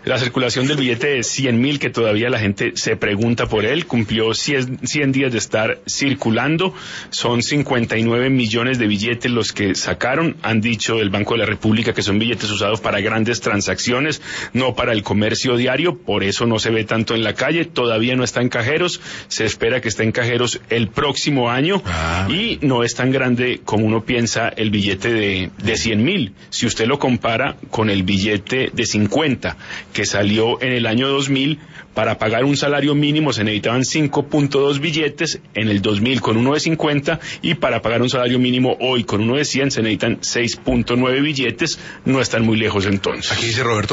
La circulación del billete de 100.000, que todavía la gente se pregunta por él, cumplió 100 días de estar circulando. Son 59 millones de billetes los que sacaron. Han dicho del Banco de la República que son billetes usados para grandes transacciones, no para el comercio diario. Por eso no se ve tanto en la calle. Todavía no está en cajeros. Se espera que esté en cajeros el próximo año. Y no es tan grande como uno piensa el billete de 100.000. Si usted lo compara con el billete de 50, que salió en el año 2000, para pagar un salario mínimo se necesitaban 5.2 billetes en el 2000 con uno de 50, y para pagar un salario mínimo hoy con uno de 100 se necesitan 6.9 billetes. No están muy lejos entonces. Aquí dice Roberto